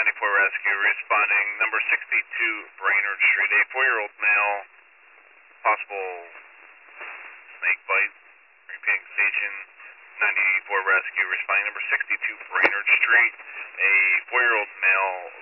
94 Rescue, responding number 62 Brainerd Street, a 4-year-old male, possible snake bite. Repeating station 94 Rescue, responding number 62 Brainerd Street, a 4-year-old male